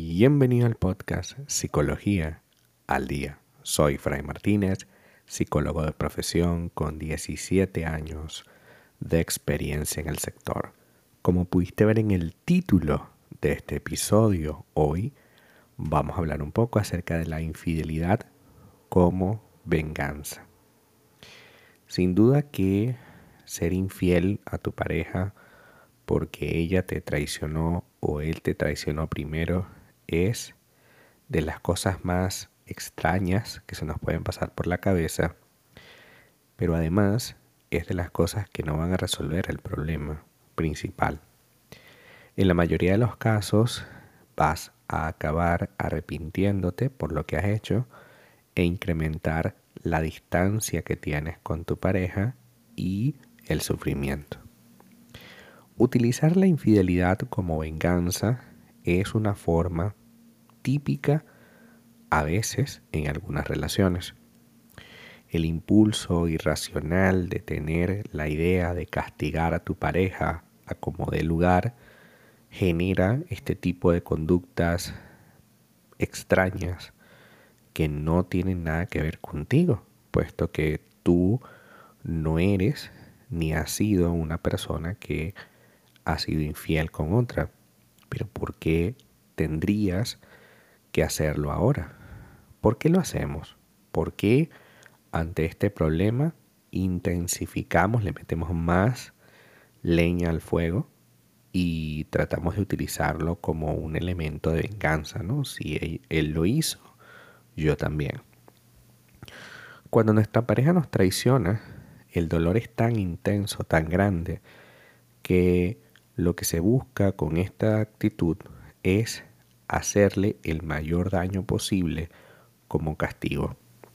Bienvenido al podcast Psicología al Día. Soy Fray Martínez, psicólogo de profesión con 17 años de experiencia en el sector. Como pudiste ver en el título de este episodio, hoy vamos a hablar un poco acerca de la infidelidad como venganza. Sin duda que ser infiel a tu pareja porque ella te traicionó o él te traicionó primero es de las cosas más extrañas que se nos pueden pasar por la cabeza, pero además es de las cosas que no van a resolver el problema principal. En la mayoría de los casos vas a acabar arrepintiéndote por lo que has hecho e incrementar la distancia que tienes con tu pareja y el sufrimiento. Utilizar la infidelidad como venganza es una forma típica a veces en algunas relaciones. El impulso irracional de tener la idea de castigar a tu pareja a como dé lugar genera este tipo de conductas extrañas que no tienen nada que ver contigo, puesto que tú no eres ni has sido una persona que ha sido infiel con otra. Pero ¿por qué tendrías que hacerlo ahora? ¿Por qué lo hacemos? ¿Por qué ante este problema intensificamos, le metemos más leña al fuego y tratamos de utilizarlo como un elemento de venganza, ¿no? Si él lo hizo, yo también. Cuando nuestra pareja nos traiciona, el dolor es tan intenso, tan grande, que lo que se busca con esta actitud es hacerle el mayor daño posible como castigo.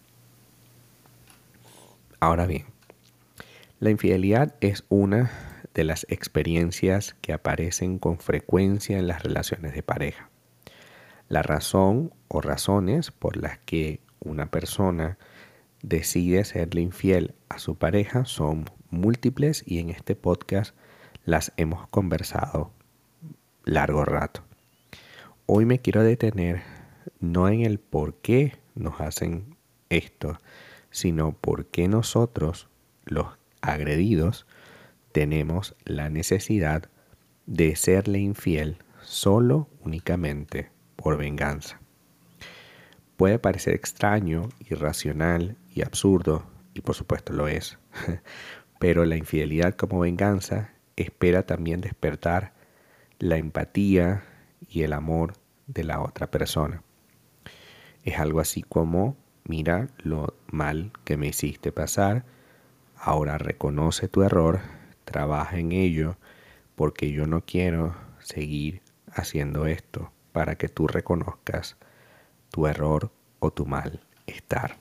Ahora bien, la infidelidad es una de las experiencias que aparecen con frecuencia en las relaciones de pareja. La razón o razones por las que una persona decide serle infiel a su pareja son múltiples y en este podcast las hemos conversado largo rato. Hoy me quiero detener no en el por qué nos hacen esto, sino por qué nosotros, los agredidos, tenemos la necesidad de serle infiel solo únicamente por venganza. Puede parecer extraño, irracional y absurdo, y por supuesto lo es, pero la infidelidad como venganza espera también despertar la empatía y el amor de la otra persona. Es algo así como, mira lo mal que me hiciste pasar, ahora reconoce tu error, trabaja en ello, porque yo no quiero seguir haciendo esto para que tú reconozcas tu error o tu malestar.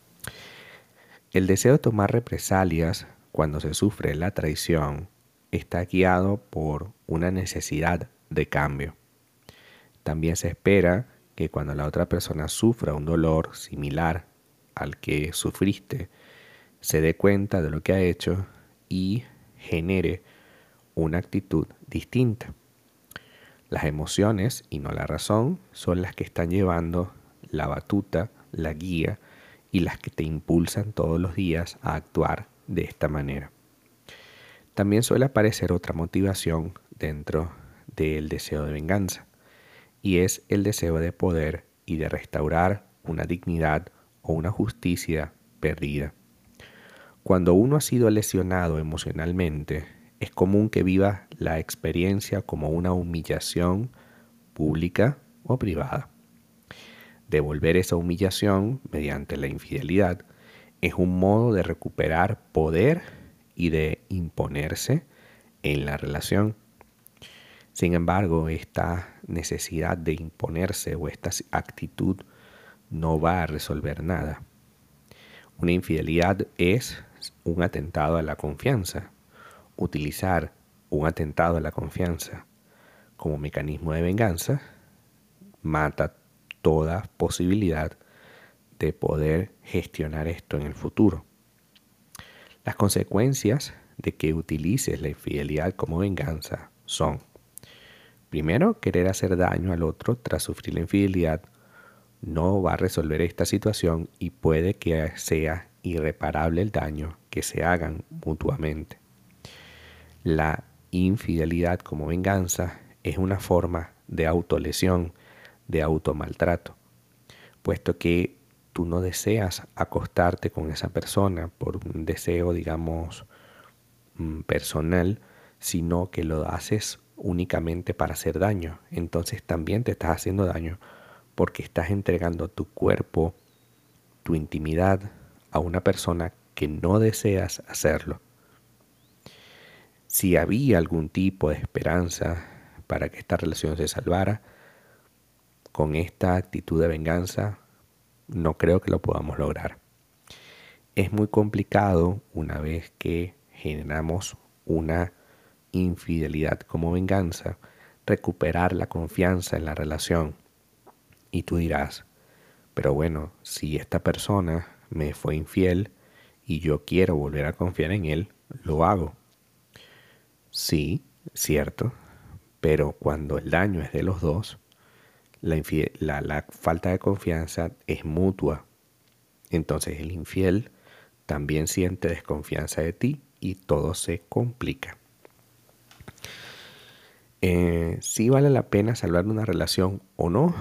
El deseo de tomar represalias cuando se sufre la traición está guiado por una necesidad de cambio. También se espera que cuando la otra persona sufra un dolor similar al que sufriste, se dé cuenta de lo que ha hecho y genere una actitud distinta. Las emociones y no la razón son las que están llevando la batuta, la guía y las que te impulsan todos los días a actuar de esta manera. También suele aparecer otra motivación dentro del deseo de venganza y es el deseo de poder y de restaurar una dignidad o una justicia perdida. Cuando uno ha sido lesionado emocionalmente, es común que viva la experiencia como una humillación pública o privada. Devolver esa humillación mediante la infidelidad es un modo de recuperar poder y de imponerse en la relación. Sin embargo, esta necesidad de imponerse o esta actitud no va a resolver nada. Una infidelidad es un atentado a la confianza. Utilizar un atentado a la confianza como mecanismo de venganza mata toda posibilidad de poder gestionar esto en el futuro. Las consecuencias de que utilices la infidelidad como venganza son: Primero, querer hacer daño al otro tras sufrir la infidelidad no va a resolver esta situación y puede que sea irreparable el daño que se hagan mutuamente. La infidelidad como venganza es una forma de autolesión, de automaltrato, puesto que tú no deseas acostarte con esa persona por un deseo, digamos, personal, sino que lo haces únicamente para hacer daño. Entonces también te estás haciendo daño porque estás entregando tu cuerpo, tu intimidad a una persona que no deseas hacerlo. Si había algún tipo de esperanza para que esta relación se salvara, con esta actitud de venganza no creo que lo podamos lograr. Es muy complicado una vez que generamos una infidelidad como venganza, recuperar la confianza en la relación. Y tú dirás, pero bueno, si esta persona me fue infiel y yo quiero volver a confiar en él, lo hago. Sí, cierto, pero cuando el daño es de los dos, la falta de confianza es mutua. Entonces el infiel también siente desconfianza de ti y todo se complica. Si vale la pena salvar una relación o no,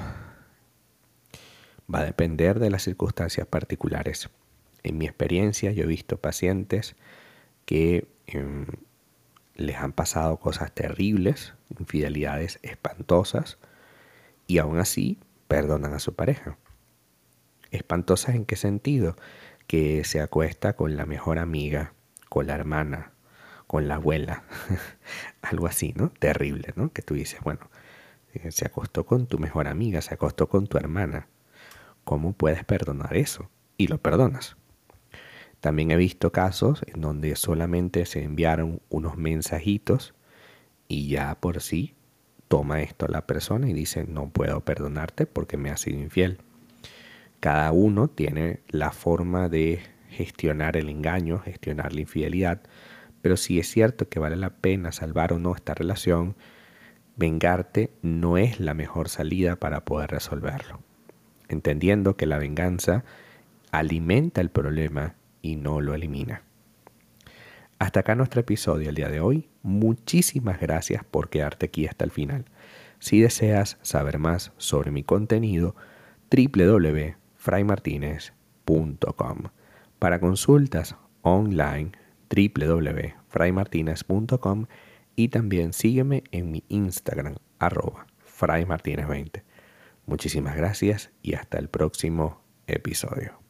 va a depender de las circunstancias particulares. En mi experiencia yo he visto pacientes que les han pasado cosas terribles, infidelidades espantosas, y aún así perdonan a su pareja. ¿Espantosas en qué sentido? Que se acuesta con la mejor amiga, con la hermana, con la abuela, algo así, ¿no? Terrible, ¿no? Que tú dices, bueno, se acostó con tu mejor amiga, se acostó con tu hermana. ¿Cómo puedes perdonar eso? Y lo perdonas. También he visto casos en donde solamente se enviaron unos mensajitos y ya por sí toma esto la persona y dice, no puedo perdonarte porque me has sido infiel. Cada uno tiene la forma de gestionar el engaño, gestionar la infidelidad, pero si es cierto que vale la pena salvar o no esta relación, vengarte no es la mejor salida para poder resolverlo, entendiendo que la venganza alimenta el problema y no lo elimina. Hasta acá nuestro episodio el día de hoy. Muchísimas gracias por quedarte aquí hasta el final. Si deseas saber más sobre mi contenido, www.fraymartinez.com. Para consultas online, www.fraymartinez.com, y también sígueme en mi Instagram, @fraymartinez20. Muchísimas gracias y hasta el próximo episodio.